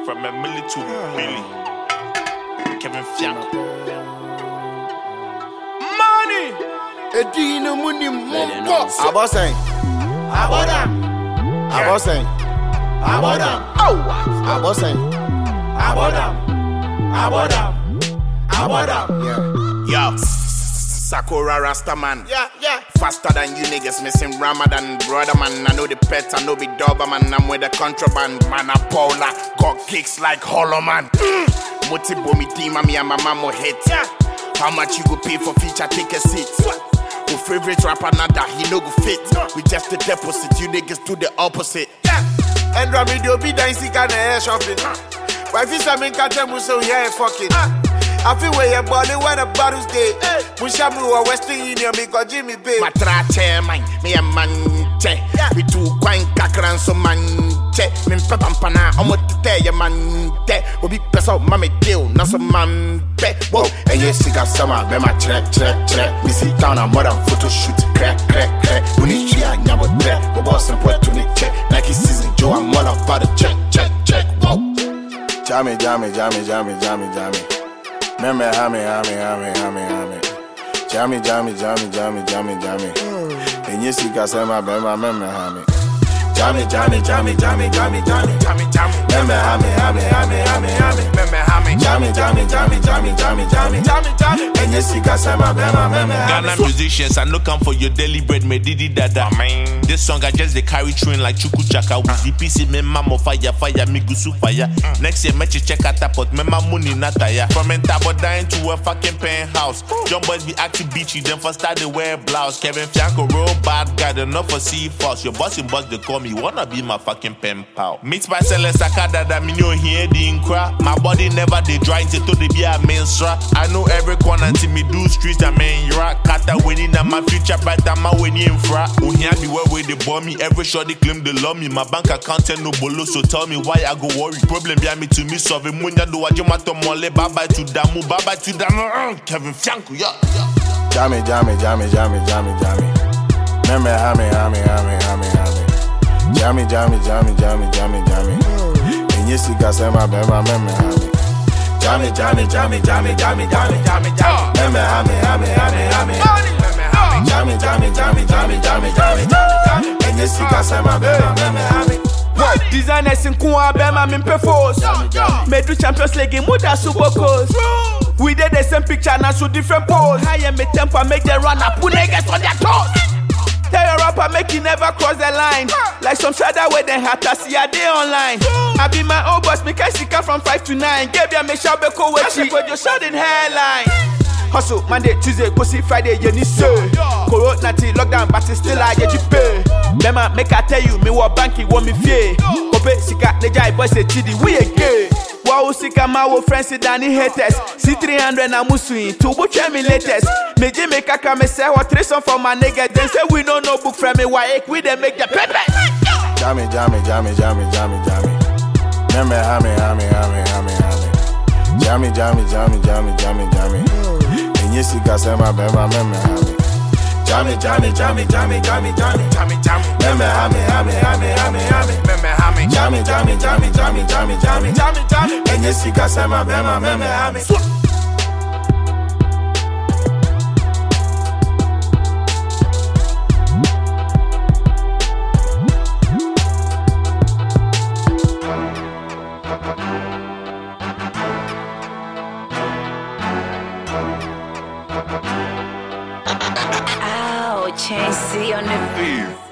from a milli to Billy. Kevin Fianco. Money! Edina Muni Monko. Aboseng. Abodam. Aboseng. Abodam. Aboseng. Abodam. Abodam. Abodam. Yo, Sakura Rastaman. Yeah. Faster than you niggas missing Ramadan. Brother man, I know the pet, I know the dog man. I'm with the contraband. Man, I Paula got kicks like Hollow Man. Motibo me team, me and my mama hit. How much you go pay for feature? Take a seat. Your favorite rapper, nada, he no go fit. We just the deposit, you niggas do the opposite. And Rami do be dancing kind of air shopping. Why if you in Katem, so yeah, fucking. I feel where your body when the bottles day. Mushamu or Western Union because Jimmy Bay. Matra chairman, me a man. We do quite kakran so man. Min papampana, I'm what to tell your man. We be peso, mammy kill, not some man. Whoa, and yes, you got summer, be my check. We sit down and mother photo shoot, crack. We need you, I never there. We boss and put to the check. Like it's season, Joe, I'm all about the check. Whoa. Jammy. Meme, hammy. Jammy. And yes, you got some, meme, hammy. Jammy. Meme, hammy. Jammy. And yes, you got some, meme. Ghana musicians, I no come for your daily bread, me didi dada. This song I just they carry train like Chuku Chaka. With the PC, me mama fire, me gusu fire. Next year, me check out pot, me mama money nataya. From Entabo dying to a fucking penthouse. Young boys be acting beachy, then first start they wear blouse. Kevin Fianco, real bad guy, they not for see false. Your boss in boss, they call me, wanna be my fucking pen pal. Meet my seller Sakada that me know here, the cry. My body never they dry until they be a mensura. I know every corner until me do streets, I mean, you're a kata winning, and my future but I'm a winning in fra. Oh, here be where they bomb me, every shot they claim they love me. My bank account and no bolo, so tell me why I go worry. Problem behind me to me, solve it. Munya do what you want to mole, bye bye to Damu. Kevin Fianco, yeah. Jammy. Meme, hammy. Jammy. And yes, you got some, meme, hammy. Jammy. Meme, hammy. Jammy. And yes, you got some, meme, hammy. Designers in Kwa Bema Mimpe Force. Medu Champions League in Muda Subokos. We did the same picture now so different pose. I am a temper, make them run up, put niggas on their toes. Tell your rapper, make you never cross the line. Like some shadow where they had to see a day online. I be my own boss, make I sick from 5 to 9. Give you me shabby co with your shouting hairline. Hustle Monday, Tuesday, pussy Friday, you need so. Corona lockdown, but it's still I get you pay. Bema, make I tell you, me what banky want me fear. Kope, sika, neja, boy say chidi, we a gay. Wow, sika, ma wo friends, Danny haters. C300 na musui, tubu me latest. Me Jimmy kaka, me say what 3 song for my nigga. They say we don't know book from me, why we they make the paper. Jammy. Meme, hammy. Jammy. And yes, you got some, meme, hammy. Jammy. Meme, hammy. Jammy. And yes, you got some, meme, hammy. Chain C on the beat.